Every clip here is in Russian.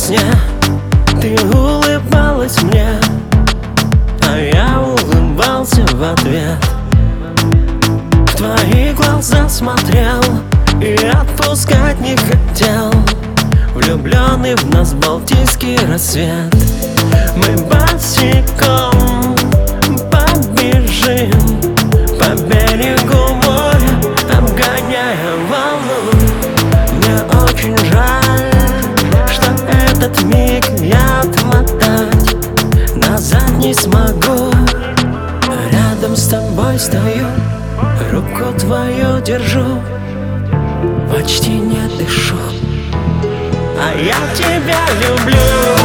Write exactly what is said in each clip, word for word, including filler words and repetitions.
сне ты улыбалась мне, а я улыбался в ответ. В твои глаза смотрел и отпускать не хотел, влюбленный в нас балтийский рассвет. Мы босиком побежим по берегу моря, обгоняя волну. Мне очень жаль, что этот миг я отмотать назад не смогу. Рядом с тобой стою, руку твою держу, почти не дышу, а я тебя люблю.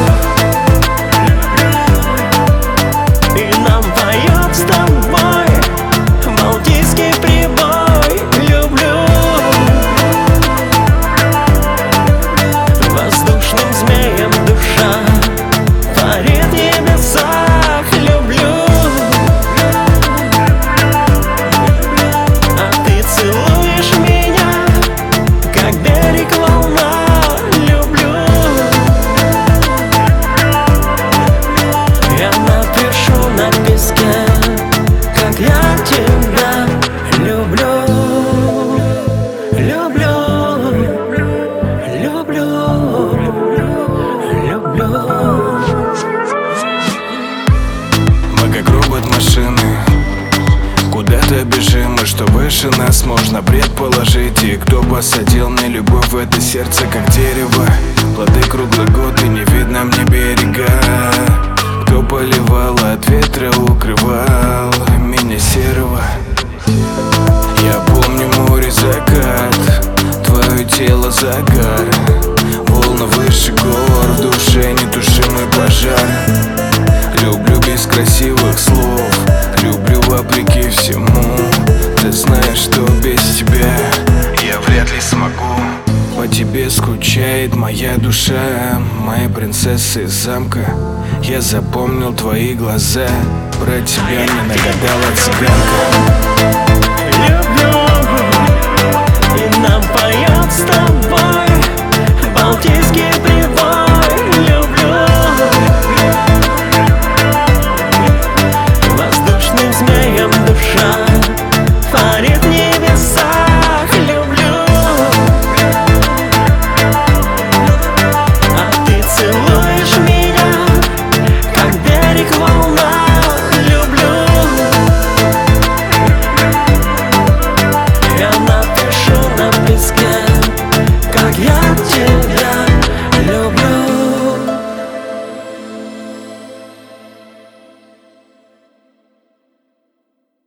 И нам поет с тобой балтийский прибой. Люблю воздушным змеем душа парит в небесах. Люблю, а ты целуешь меня, как берег волна. Люблю, я напишу на песке, как я тебя люблю. Люблю, люблю, люблю. Мы как робот-машины, куда-то бежим, и что выше нас можно предположить. И кто посадил мне любовь в это сердце, как дерево? Плоды круглый год, и не видно мне берега. Кто поливал, от ветра укрывал меня серого. Я помню море, закат, твое тело, загар, волны выше гор, в душе нетушимый пожар. Люблю без красивых слов, люблю вопреки всему. Ты знаешь, что без тебя я вряд ли смогу. По тебе скучает моя душа, моя принцесса из замка. Я запомнил твои глаза, про тебя не нагадала цыганка. Люблю, и нам поет с тобой балтийский